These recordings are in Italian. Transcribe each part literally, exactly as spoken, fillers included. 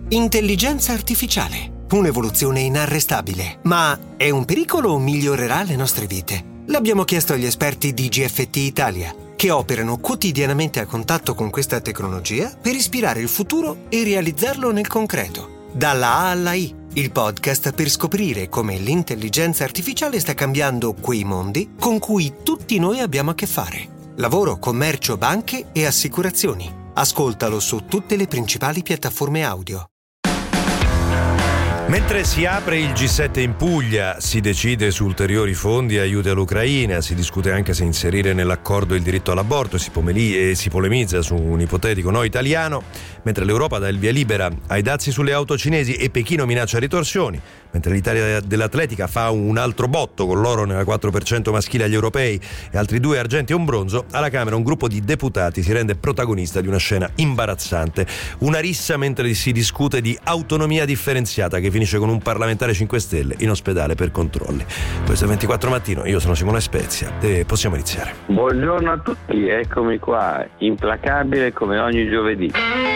Intelligenza artificiale, un'evoluzione inarrestabile. Ma è un pericolo o migliorerà le nostre vite? L'abbiamo chiesto agli esperti di G F T Italia, che operano quotidianamente a contatto con questa tecnologia per ispirare il futuro e realizzarlo nel concreto. Dalla A alla I, il podcast per scoprire come l'intelligenza artificiale sta cambiando quei mondi con cui tutti noi abbiamo a che fare. Lavoro, commercio, banche e assicurazioni. Ascoltalo su tutte le principali piattaforme audio. Mentre si apre il G sette in Puglia, si decide su ulteriori fondi e aiuti all'Ucraina, si discute anche se inserire nell'accordo il diritto all'aborto, si, pomeli- e si polemizza su un ipotetico no italiano, mentre l'Europa dà il via libera ai dazi sulle auto cinesi e Pechino minaccia ritorsioni, mentre l'Italia dell'atletica fa un altro botto con l'oro nella quattro per cento maschile agli europei e altri due argenti e un bronzo, alla Camera un gruppo di deputati si rende protagonista di una scena imbarazzante, una rissa mentre si discute di autonomia differenziata che finisce con un parlamentare cinque Stelle in ospedale per controlli. Questo è ventiquattro Mattino, io sono Simone Spezia e possiamo iniziare. Buongiorno a tutti, eccomi qua, implacabile come ogni giovedì.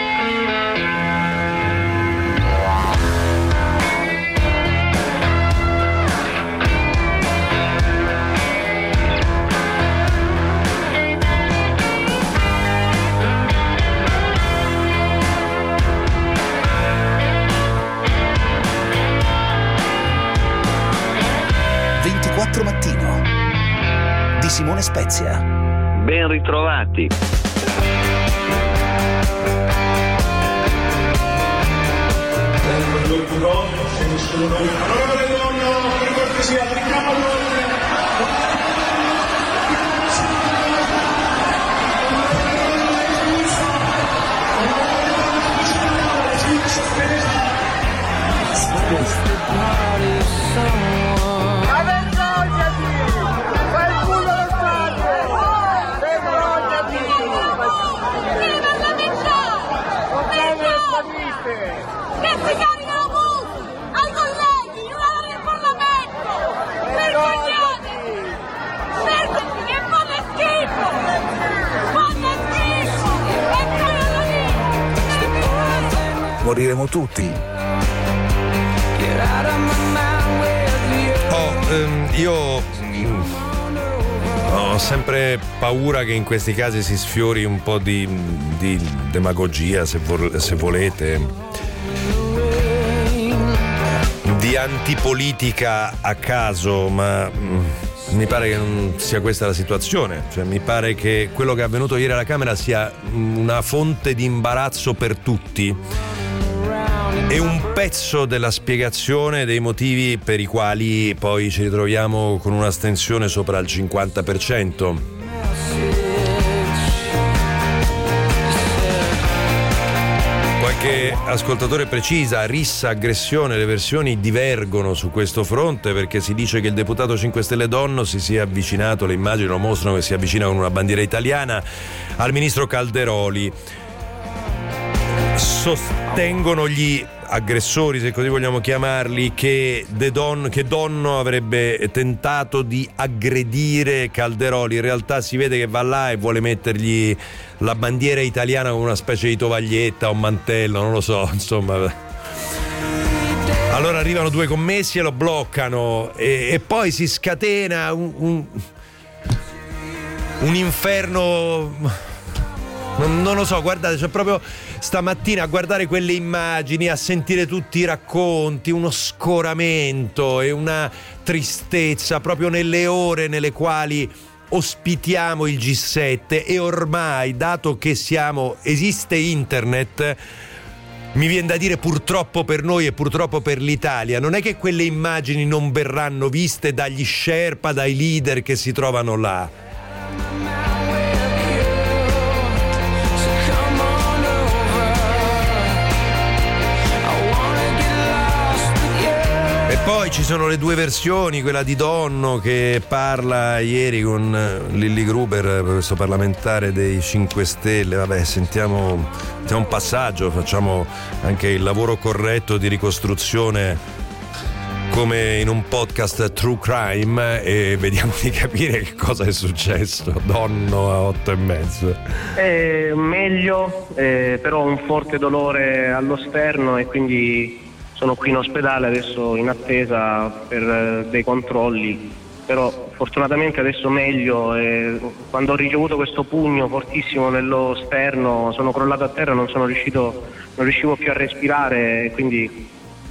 ventiquattro Mattino di Simone Spezia. Ben ritrovati. Onorevole Donno, per cortesia, richiamo l'ordine. Che si caricano bus ai colleghi, non alla del Parlamento! Vergognatevi! Vergognatevi, che fanno schifo! Fanno schifo! E quello lì! Moriremo tutti. Oh, ehm, io mm, ho sempre paura che in questi casi si sfiori un po' di, di demagogia, se, vol- se volete, di antipolitica a caso, ma mm, mi pare che non sia questa la situazione. Cioè, mi pare che quello che è avvenuto ieri alla Camera sia una fonte di imbarazzo per tutti e un pezzo della spiegazione dei motivi per i quali poi ci ritroviamo con un'astensione sopra il cinquanta per cento. Qualche ascoltatore precisa, rissa, aggressione, le versioni divergono su questo fronte perché si dice che il deputato cinque Stelle Donno si sia avvicinato, le immagini lo mostrano che si avvicina con una bandiera italiana al ministro Calderoli. Sostengono gli aggressori, se così vogliamo chiamarli, che, De Don, che Donno avrebbe tentato di aggredire Calderoli. In realtà si vede che va là e vuole mettergli la bandiera italiana con una specie di tovaglietta o mantello, non lo so, insomma. Allora arrivano due commessi e lo bloccano e, e poi si scatena un, un, un inferno. Non, non lo so, guardate, c'è proprio stamattina a guardare quelle immagini, a sentire tutti i racconti, uno scoramento e una tristezza proprio nelle ore nelle quali ospitiamo il G sette e ormai, dato che siamo, esiste internet, mi viene da dire purtroppo per noi e purtroppo per l'Italia, non è che quelle immagini non verranno viste dagli Sherpa, dai leader che si trovano là. E poi ci sono le due versioni, quella di Donno che parla ieri con Lilli Gruber, questo parlamentare dei cinque Stelle. Vabbè, sentiamo, sentiamo un passaggio, facciamo anche il lavoro corretto di ricostruzione come in un podcast True Crime e vediamo di capire che cosa è successo. Donno a otto e mezzo. È meglio, eh, però ho un forte dolore allo sterno e quindi sono qui in ospedale adesso in attesa per eh, dei controlli, però fortunatamente adesso meglio. Eh, quando ho ricevuto questo pugno fortissimo nello sterno sono crollato a terra, non sono riuscito, non riuscivo più a respirare, quindi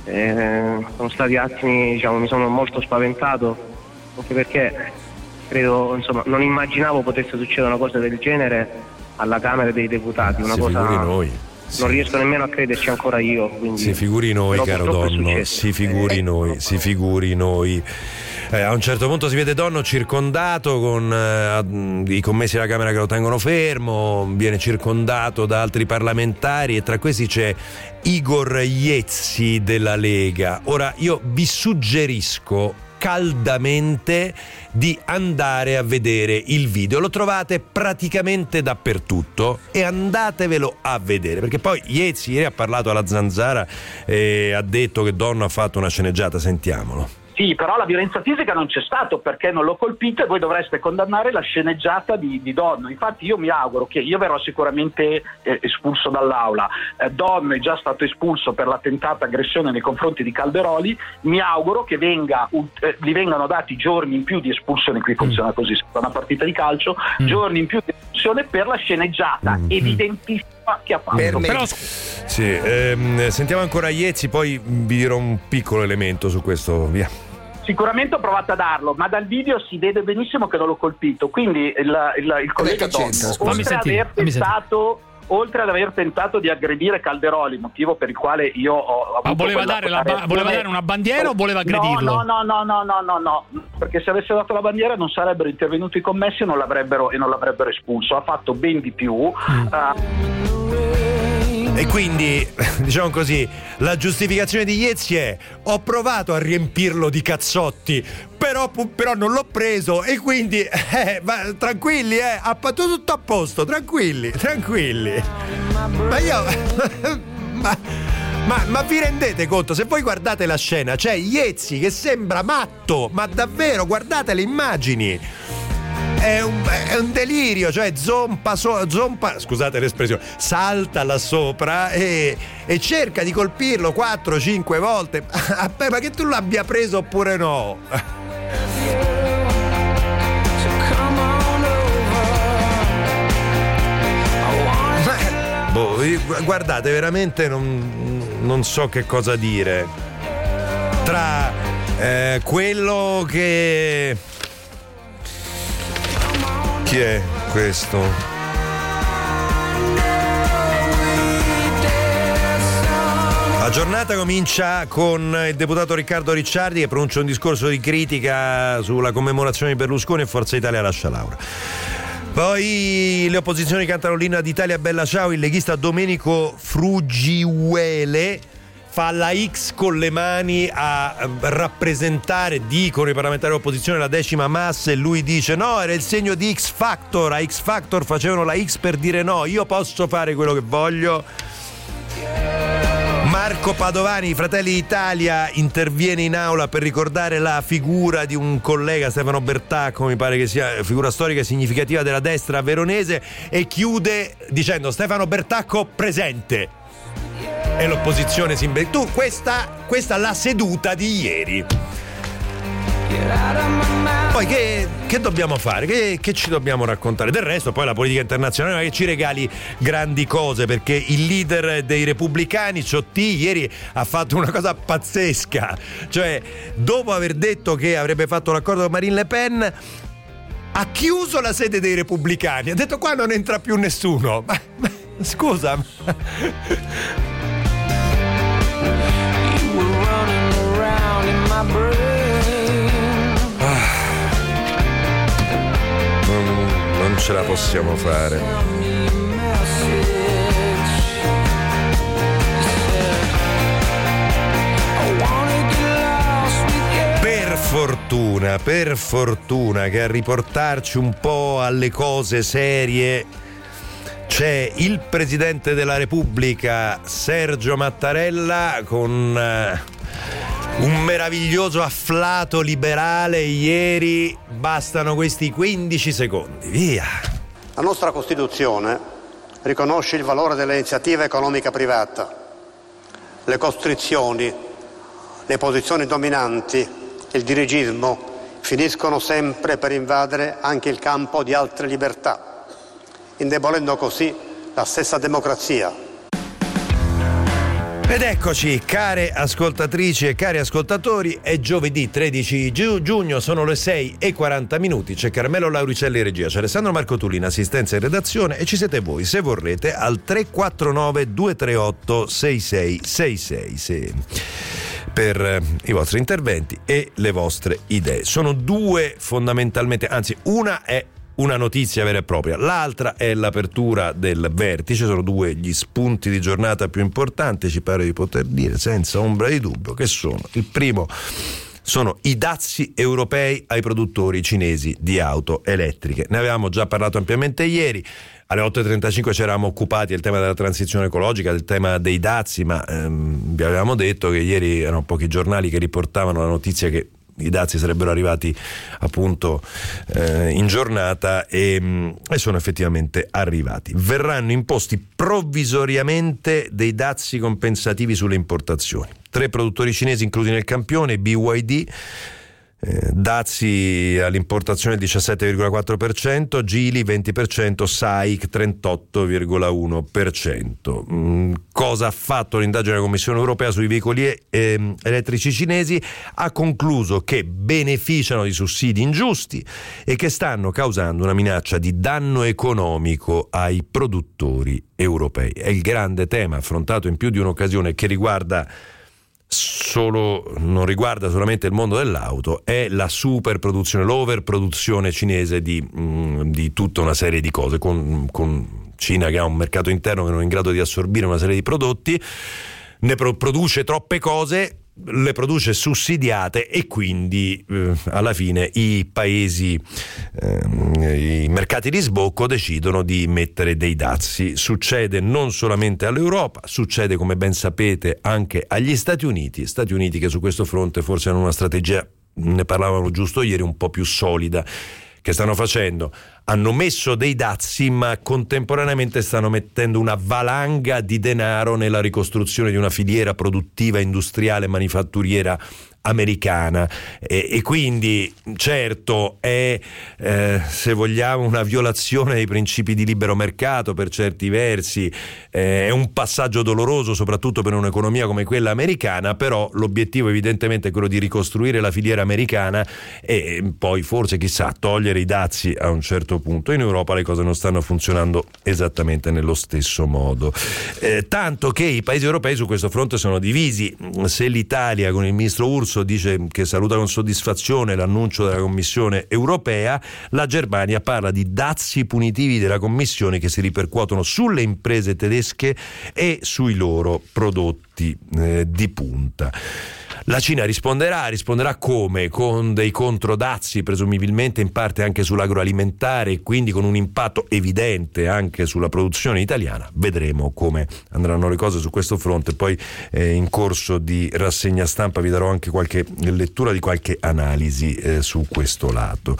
Eh, sono stati attimi, diciamo, mi sono molto spaventato, anche perché credo, insomma, non immaginavo potesse succedere una cosa del genere alla Camera dei Deputati, una si cosa figuri noi. non riesco nemmeno a crederci ancora io, quindi, si figuri noi, caro Donno, si figuri eh. noi, si figuri noi. Eh, a un certo punto si vede Donno circondato con eh, i commessi della Camera che lo tengono fermo, viene circondato da altri parlamentari e tra questi c'è Igor Iezzi della Lega. Ora io vi suggerisco caldamente di andare a vedere il video, lo trovate praticamente dappertutto e andatevelo a vedere, perché poi Iezzi ieri ha parlato alla Zanzara e ha detto che Donno ha fatto una sceneggiata. Sentiamolo. Sì, però la violenza fisica non c'è stato perché non l'ho colpito e voi dovreste condannare la sceneggiata di, di Donno. Infatti io mi auguro che io verrò sicuramente eh, espulso dall'aula. Eh, Donno è già stato espulso per la tentata aggressione nei confronti di Calderoli. Mi auguro che venga, eh, gli vengano dati giorni in più di espulsione, qui funziona così, è una partita di calcio, mm. giorni in più di espulsione per la sceneggiata mm. evidentissima che ha fatto. Per Però, sì, ehm, sentiamo ancora Iezzi, poi vi dirò un piccolo elemento su questo, via. Sicuramente ho provato a darlo, ma dal video si vede benissimo che non l'ho colpito, quindi il, il, il collega Donno, oltre ad aver tentato oltre ad aver tentato di aggredire Calderoli, motivo per il quale io ho avuto ma voleva dare, la ba- voleva dare una bandiera o voleva aggredirlo? No, no, no, no, no, no, no, perché se avesse dato la bandiera non sarebbero intervenuti i commessi e non l'avrebbero, e non l'avrebbero espulso. Ha fatto ben di più. Mm. Uh, E quindi, diciamo così, la giustificazione di Iezzi è: ho provato a riempirlo di cazzotti, però, però non l'ho preso e quindi, eh, ma, tranquilli, eh, ha fatto tutto a posto, tranquilli, tranquilli. Ma io... ma, ma, ma vi rendete conto? Se voi guardate la scena, c'è Iezzi che sembra matto, ma davvero, guardate le immagini. È un, è un delirio, cioè zompa, so, zompa, scusate l'espressione, salta là sopra e, e cerca di colpirlo quattro cinque volte. Ma che tu l'abbia preso oppure no? Ma, boh, guardate, veramente non, non so che cosa dire. Tra eh, quello che... Chi è questo? La giornata comincia con il deputato Riccardo Ricciardi che pronuncia un discorso di critica sulla commemorazione di Berlusconi e Forza Italia lascia l'Aula. Poi le opposizioni cantano l'inno d'Italia Bella Ciao, il leghista Domenico Frugiuele fa la X con le mani a rappresentare, dicono i parlamentari dell'opposizione, la decima massa, e lui dice no, era il segno di X Factor, a X Factor facevano la X per dire no, io posso fare quello che voglio. Marco Padovani, Fratelli d'Italia, interviene in aula per ricordare la figura di un collega, Stefano Bertacco, mi pare che sia figura storica e significativa della destra veronese, e chiude dicendo Stefano Bertacco presente. E l'opposizione si imbe... Tu, questa, questa la seduta di ieri. Poi che, che dobbiamo fare? Che, che ci dobbiamo raccontare? Del resto poi la politica internazionale non è che ci regali grandi cose, perché il leader dei repubblicani, Ciotti, ieri ha fatto una cosa pazzesca. Cioè, dopo aver detto che avrebbe fatto l'accordo con Marine Le Pen, ha chiuso la sede dei repubblicani. Ha detto qua non entra più nessuno. Ma, ma scusa... Ah, non, non ce la possiamo fare. Per fortuna, per fortuna che a riportarci un po' alle cose serie c'è il Presidente della Repubblica Sergio Mattarella con Un meraviglioso afflato liberale ieri, bastano questi quindici secondi, via. La nostra Costituzione riconosce il valore dell'iniziativa economica privata. Le costrizioni, le posizioni dominanti, il dirigismo finiscono sempre per invadere anche il campo di altre libertà, indebolendo così la stessa democrazia. Ed eccoci, care ascoltatrici e cari ascoltatori, è giovedì tredici giugno, sono le sei e quaranta minuti, c'è Carmelo Lauricelli in regia, c'è Alessandro Marco Tullin, assistenza in redazione, e ci siete voi, se vorrete, al tre quattro nove due tre otto sei sei sei sei se... per eh, i vostri interventi e le vostre idee. Sono due fondamentalmente, anzi una è una notizia vera e propria, l'altra è l'apertura del vertice, sono due gli spunti di giornata più importanti, ci pare di poter dire senza ombra di dubbio che sono: il primo sono i dazi europei ai produttori cinesi di auto elettriche. Ne avevamo già parlato ampiamente ieri. Alle otto e trentacinque ci eravamo occupati del tema della transizione ecologica, del tema dei dazi, ma ehm, vi avevamo detto che ieri erano pochi giornali che riportavano la notizia che i dazi sarebbero arrivati appunto eh, in giornata e, e sono effettivamente arrivati. Verranno imposti provvisoriamente dei dazi compensativi sulle importazioni. Tre produttori cinesi inclusi nel campione: B Y D, Eh, dazi all'importazione il diciassette virgola quattro per cento, Geely venti per cento, S A I C trentotto virgola uno per cento. Mm, cosa ha fatto l'indagine della Commissione europea sui veicoli eh, elettrici cinesi? Ha concluso che beneficiano di sussidi ingiusti e che stanno causando una minaccia di danno economico ai produttori europei. È il grande tema affrontato in più di un'occasione, che riguarda solo non riguarda solamente il mondo dell'auto, è la superproduzione, l'overproduzione cinese di, mh, di tutta una serie di cose, con, con Cina che ha un mercato interno che non è in grado di assorbire una serie di prodotti, ne pro- produce troppe cose, le produce sussidiate e quindi eh, alla fine i paesi, eh, i mercati di sbocco decidono di mettere dei dazi. Succede non solamente all'Europa, succede, come ben sapete, anche agli Stati Uniti. Stati Uniti che su questo fronte forse hanno una strategia, ne parlavamo giusto ieri, un po' più solida. Che stanno facendo? Hanno messo dei dazi, ma contemporaneamente stanno mettendo una valanga di denaro nella ricostruzione di una filiera produttiva, industriale, manifatturiera americana e, e quindi certo è eh, se vogliamo una violazione dei principi di libero mercato per certi versi, eh, è un passaggio doloroso soprattutto per un'economia come quella americana, però l'obiettivo evidentemente è quello di ricostruire la filiera americana e poi forse chissà togliere i dazi a un certo punto. In Europa le cose non stanno funzionando esattamente nello stesso modo, eh, tanto che i paesi europei su questo fronte sono divisi. Se l'Italia con il ministro Urso dice che saluta con soddisfazione l'annuncio della Commissione europea, la Germania parla di dazi punitivi della Commissione che si ripercuotono sulle imprese tedesche e sui loro prodotti eh, di punta. La Cina risponderà, risponderà come? Con dei controdazi, presumibilmente in parte anche sull'agroalimentare e quindi con un impatto evidente anche sulla produzione italiana. Vedremo come andranno le cose su questo fronte, poi eh, in corso di rassegna stampa vi darò anche qualche lettura di qualche analisi eh, su questo lato.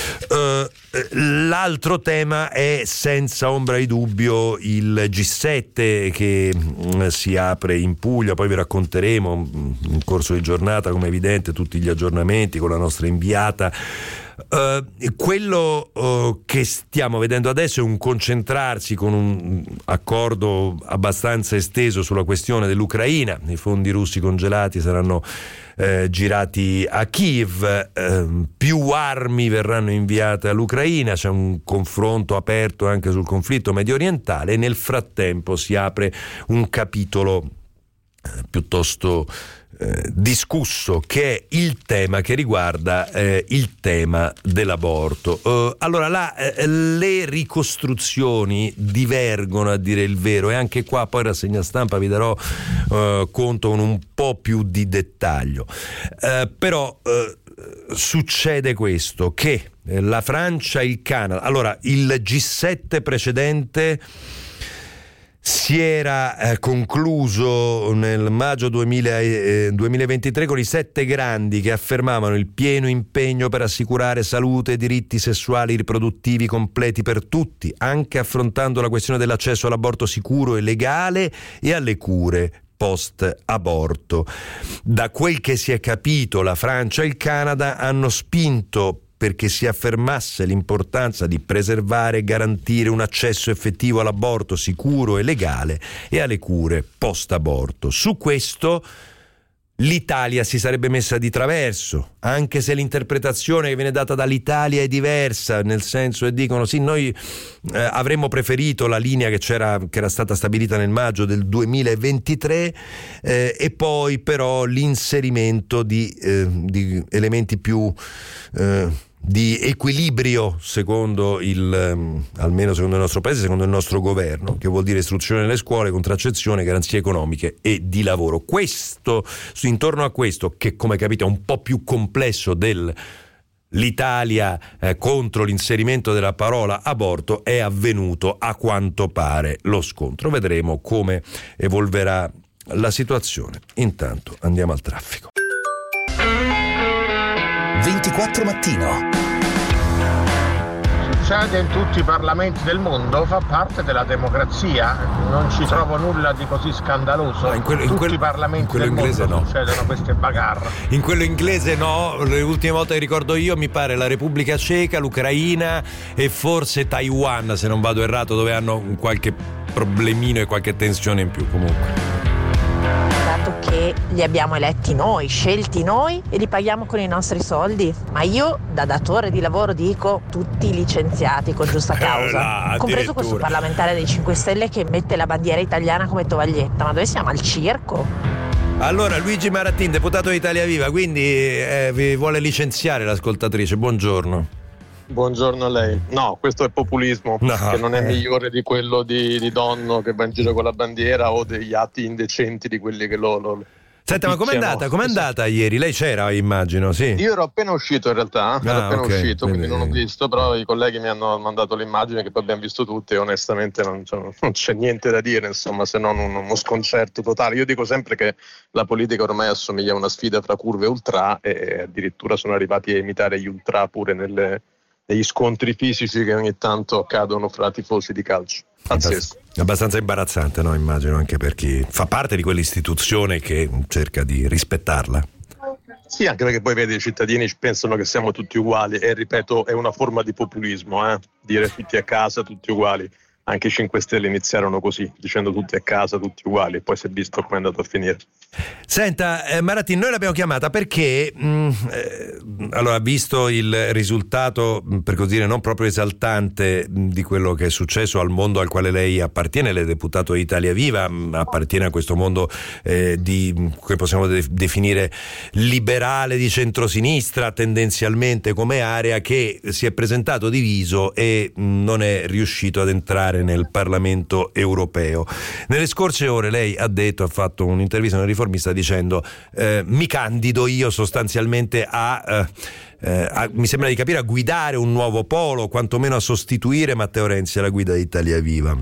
Uh, l'altro tema è senza ombra di dubbio il G sette che mh, si apre in Puglia, poi vi racconteremo mh, in corso di giornata come evidente tutti gli aggiornamenti con la nostra inviata. Uh, quello uh, che stiamo vedendo adesso è un concentrarsi con un accordo abbastanza esteso sulla questione dell'Ucraina. I fondi russi congelati saranno eh, girati a Kiev, eh, più armi verranno inviate all'Ucraina, c'è un confronto aperto anche sul conflitto medio orientale e nel frattempo si apre un capitolo eh, piuttosto Eh, discusso, che è il tema che riguarda eh, il tema dell'aborto. Uh, allora là eh, le ricostruzioni divergono, a dire il vero, e anche qua poi rassegna stampa vi darò uh, conto con un po' più di dettaglio. Uh, però uh, succede questo, che la Francia e il Canada, allora il G sette precedente si era eh, concluso nel maggio duemila, eh, duemilaventitré con i sette grandi che affermavano il pieno impegno per assicurare salute e diritti sessuali riproduttivi completi per tutti, anche affrontando la questione dell'accesso all'aborto sicuro e legale e alle cure post-aborto. Da quel che si è capito, la Francia e il Canada hanno spinto perché si affermasse l'importanza di preservare e garantire un accesso effettivo all'aborto sicuro e legale e alle cure post-aborto. Su questo l'Italia si sarebbe messa di traverso, anche se l'interpretazione che viene data dall'Italia è diversa, nel senso che dicono sì, noi eh, avremmo preferito la linea che c'era, che era stata stabilita nel maggio del duemilaventitré, eh, e poi però l'inserimento di, eh, di elementi più eh, di equilibrio secondo il, almeno secondo il nostro paese, secondo il nostro governo, che vuol dire istruzione nelle scuole, contraccezione, garanzie economiche e di lavoro. Questo, intorno a questo, che come capite è un po' più complesso del l'Italia eh, contro l'inserimento della parola aborto, è avvenuto a quanto pare lo scontro. Vedremo come evolverà la situazione. Intanto andiamo al traffico. ventiquattro Mattino. Succede in tutti i parlamenti del mondo, fa parte della democrazia, non ci trovo nulla di così scandaloso. No, in quello, in tutti quel, i parlamenti del inglese mondo no. Succedono queste bagarre. In quello inglese no, le ultime volte che ricordo io mi pare la Repubblica Ceca, l'Ucraina e forse Taiwan, se non vado errato, dove hanno qualche problemino e qualche tensione in più comunque. Dato che li abbiamo eletti noi, scelti noi e li paghiamo con i nostri soldi, ma io da datore di lavoro dico tutti licenziati con giusta causa, eh, compreso questo parlamentare dei cinque Stelle che mette la bandiera italiana come tovaglietta. Ma dove siamo, al circo? Allora, Luigi Marattin, deputato di Italia Viva, quindi eh, vi vuole licenziare l'ascoltatrice. Buongiorno. Buongiorno a lei. No, questo è populismo, no, che non è eh. migliore di quello di, di Donno che va in giro con la bandiera o degli atti indecenti di quelli che lo... lo Senta, ma com'è andata? Com'è andata ieri? Lei c'era, immagino, sì? Io ero appena uscito in realtà, ero ah, appena okay. uscito, quindi, quindi non ho visto, però i colleghi mi hanno mandato l'immagine che poi abbiamo visto tutti e onestamente non c'è, non c'è niente da dire, insomma, se non un, uno sconcerto totale. Io dico sempre che la politica ormai assomiglia a una sfida tra curve e ultra e addirittura sono arrivati a imitare gli ultra pure nelle... degli scontri fisici che ogni tanto accadono fra tifosi di calcio. Pazzesco. È abbastanza imbarazzante, no? Immagino, anche per chi fa parte di quell'istituzione che cerca di rispettarla. Sì, anche perché poi vedi, i cittadini pensano che siamo tutti uguali e ripeto, è una forma di populismo, eh? Dire tutti a casa, tutti uguali. Anche i cinque Stelle iniziarono così, dicendo tutti a casa, tutti uguali, poi si è visto come è andato a finire. Senta, eh, Marattin, noi l'abbiamo chiamata perché mh, eh, allora, visto il risultato, per così dire, non proprio esaltante di quello che è successo al mondo al quale lei appartiene, lei è deputato di Italia Viva, mh, appartiene a questo mondo eh, di, che possiamo de- definire liberale di centrosinistra, tendenzialmente come area, che si è presentato diviso e mh, non è riuscito ad entrare nel Parlamento europeo. Nelle scorse ore lei ha detto, ha fatto un'intervista a una riformista dicendo eh, mi candido io sostanzialmente a, eh, eh, a, mi sembra di capire, a guidare un nuovo polo, quantomeno a sostituire Matteo Renzi alla guida di Italia Viva.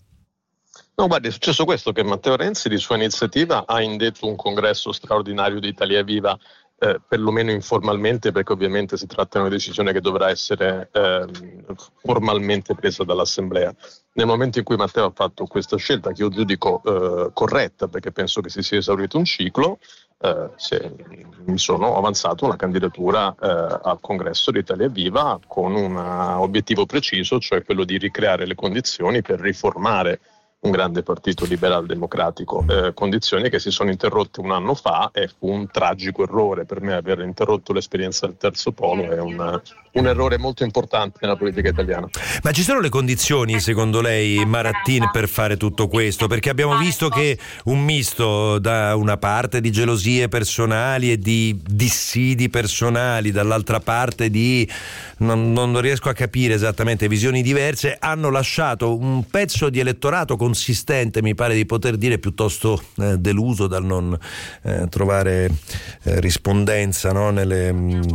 No, guardi, è successo questo, che Matteo Renzi di sua iniziativa ha indetto un congresso straordinario di Italia Viva, eh, perlomeno informalmente, perché ovviamente si tratta di una decisione che dovrà essere eh, formalmente presa dall'Assemblea. Nel momento in cui Matteo ha fatto questa scelta, che io giudico eh, corretta, perché penso che si sia esaurito un ciclo, eh, se, mi sono avanzato una candidatura eh, al congresso di Italia Viva con un obiettivo preciso, cioè quello di ricreare le condizioni per riformare un grande partito liberal democratico, eh, condizioni che si sono interrotte un anno fa e fu un tragico errore per me aver interrotto l'esperienza del terzo polo, è un, un errore molto importante nella politica italiana. Ma ci sono le condizioni secondo lei, Marattin, per fare tutto questo? Perché abbiamo visto che un misto da una parte di gelosie personali e di dissidi personali, dall'altra parte di non, non riesco a capire esattamente, visioni diverse, hanno lasciato un pezzo di elettorato consistente, mi pare di poter dire, piuttosto eh, deluso dal non eh, trovare eh, rispondenza, no, nelle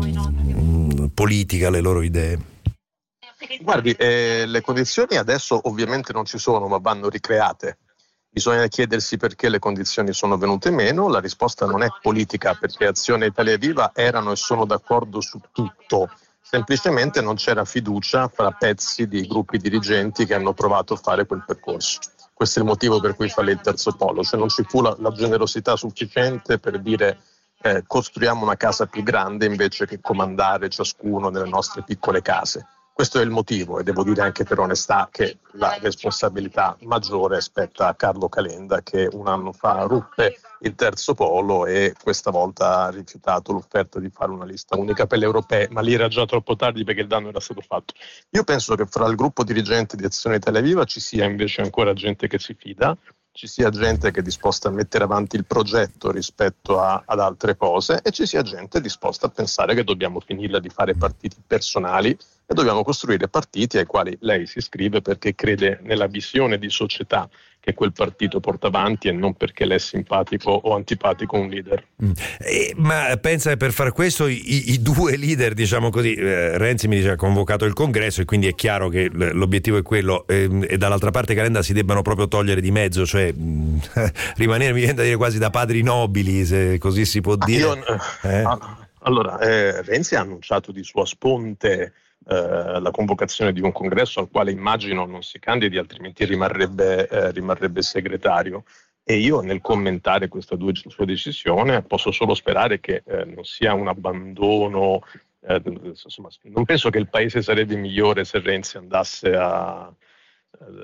mh, politica alle loro idee. Guardi, eh, le condizioni adesso ovviamente non ci sono, ma vanno ricreate. Bisogna chiedersi perché le condizioni sono venute meno. La risposta non è politica, perché Azione Italia Viva erano e sono d'accordo su tutto. Semplicemente non c'era fiducia fra pezzi di gruppi dirigenti che hanno provato a fare quel percorso. Questo è il motivo per cui fallì il terzo polo. Cioè non ci fu la, la generosità sufficiente per dire eh, costruiamo una casa più grande invece che comandare ciascuno delle nostre piccole case. Questo è il motivo, e devo dire anche per onestà che la responsabilità maggiore spetta a Carlo Calenda, che un anno fa ruppe il terzo polo e questa volta ha rifiutato l'offerta di fare una lista unica per le europee, ma lì era già troppo tardi perché il danno era stato fatto. Io penso che fra il gruppo dirigente di Azione Italia Viva ci sia invece ancora gente che si fida, ci sia gente che è disposta a mettere avanti il progetto rispetto a, ad altre cose, e ci sia gente disposta a pensare che dobbiamo finirla di fare partiti personali e dobbiamo costruire partiti ai quali lei si iscrive perché crede nella visione di società che quel partito porta avanti e non perché lei è simpatico o antipatico a un leader. Mm. Eh, ma pensa che per far questo i, i due leader, diciamo così, eh, Renzi mi dice ha convocato il congresso e quindi è chiaro che l- l'obiettivo è quello, eh, e dall'altra parte Calenda si debbano proprio togliere di mezzo, cioè mh, rimanere, mi viene da dire, quasi da padri nobili, se così si può dire. Io, eh? Allora, eh, Renzi ha annunciato di sua sponte Uh, la convocazione di un congresso al quale immagino non si candidi, altrimenti rimarrebbe, uh, rimarrebbe segretario, e io nel commentare questa due, sua decisione posso solo sperare che uh, non sia un abbandono, uh, insomma, non penso che il paese sarebbe migliore se Renzi andasse a, uh,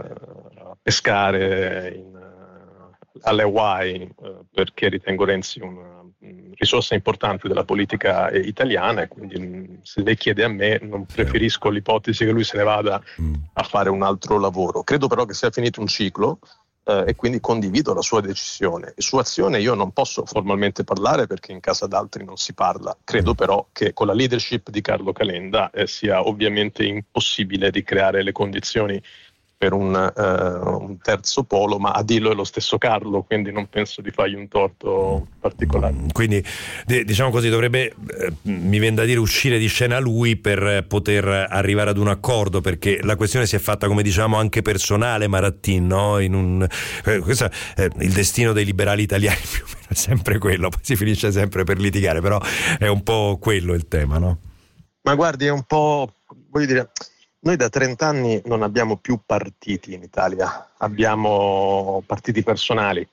a pescare in, uh, alle Hawaii, uh, perché ritengo Renzi una risorsa importante della politica italiana, e quindi se lei chiede a me non preferisco l'ipotesi che lui se ne vada a fare un altro lavoro. Credo però che sia finito un ciclo eh, e quindi condivido la sua decisione. E su Azione io non posso formalmente parlare perché in casa d'altri non si parla. Credo però che con la leadership di Carlo Calenda eh, sia ovviamente impossibile di creare le condizioni per un, uh, un terzo polo, ma a dirlo è lo stesso Carlo, quindi non penso di fargli un torto particolare. Quindi diciamo così dovrebbe, eh, mi viene da dire, uscire di scena lui per poter arrivare ad un accordo, perché la questione si è fatta, come diciamo, anche personale, Marattin, no? In un, eh, questo, eh, il destino dei liberali italiani più o meno è sempre quello, poi si finisce sempre per litigare, però è un po' quello il tema, no? Ma guardi, è un po', voglio dire, noi da trenta anni non abbiamo più partiti in Italia, abbiamo partiti personali,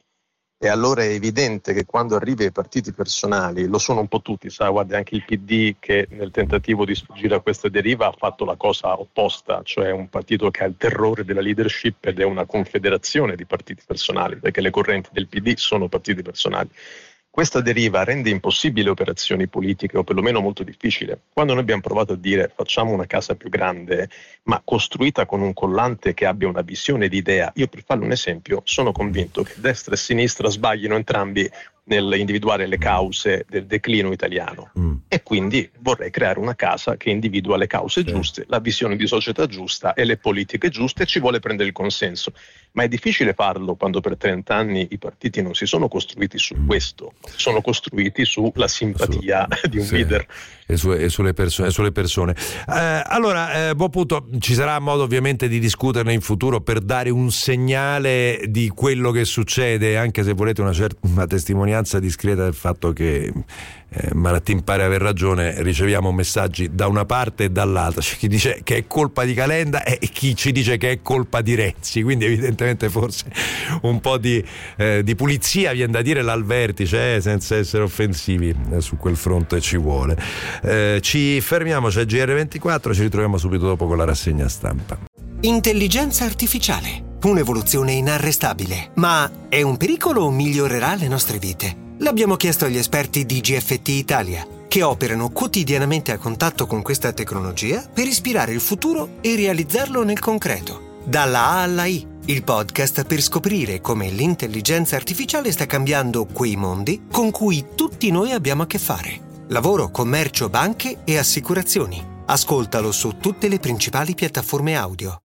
e allora è evidente che quando arrivi ai partiti personali, lo sono un po' tutti, sa, guarda, anche il P D che nel tentativo di sfuggire a questa deriva ha fatto la cosa opposta, cioè un partito che ha il terrore della leadership ed è una confederazione di partiti personali, perché le correnti del P D sono partiti personali. Questa deriva rende impossibili operazioni politiche, o perlomeno molto difficile. Quando noi abbiamo provato a dire facciamo una casa più grande, ma costruita con un collante che abbia una visione di idea, io per farle un esempio sono convinto che destra e sinistra sbaglino entrambi nell'individuare le cause del declino italiano, mm. e quindi vorrei creare una casa che individua le cause sì. giuste, la visione di società giusta e le politiche giuste, e ci vuole prendere il consenso. Ma è difficile farlo quando per trenta anni i partiti non si sono costruiti su mm. questo, si sono costruiti sulla simpatia su, di un sì. leader. E, su, e sulle persone. E sulle persone. Eh, allora, eh, buon punto, ci sarà modo ovviamente di discuterne in futuro per dare un segnale di quello che succede, anche se volete una certa una testimonianza discreta del fatto che eh, Marattin pare aver ragione. Riceviamo messaggi da una parte e dall'altra, c'è chi dice che è colpa di Calenda e chi ci dice che è colpa di Renzi, quindi evidentemente forse un po' di, eh, di pulizia viene da dire là al vertice, eh, senza essere offensivi, eh, su quel fronte ci vuole. Eh, ci fermiamo, c'è G R ventiquattro, ci ritroviamo subito dopo con la rassegna stampa. Intelligenza artificiale, un'evoluzione inarrestabile, ma è un pericolo o migliorerà le nostre vite? L'abbiamo chiesto agli esperti di G F T Italia, che operano quotidianamente a contatto con questa tecnologia per ispirare il futuro e realizzarlo nel concreto. Dalla A alla I, il podcast per scoprire come l'intelligenza artificiale sta cambiando quei mondi con cui tutti noi abbiamo a che fare. Lavoro, commercio, banche e assicurazioni. Ascoltalo su tutte le principali piattaforme audio.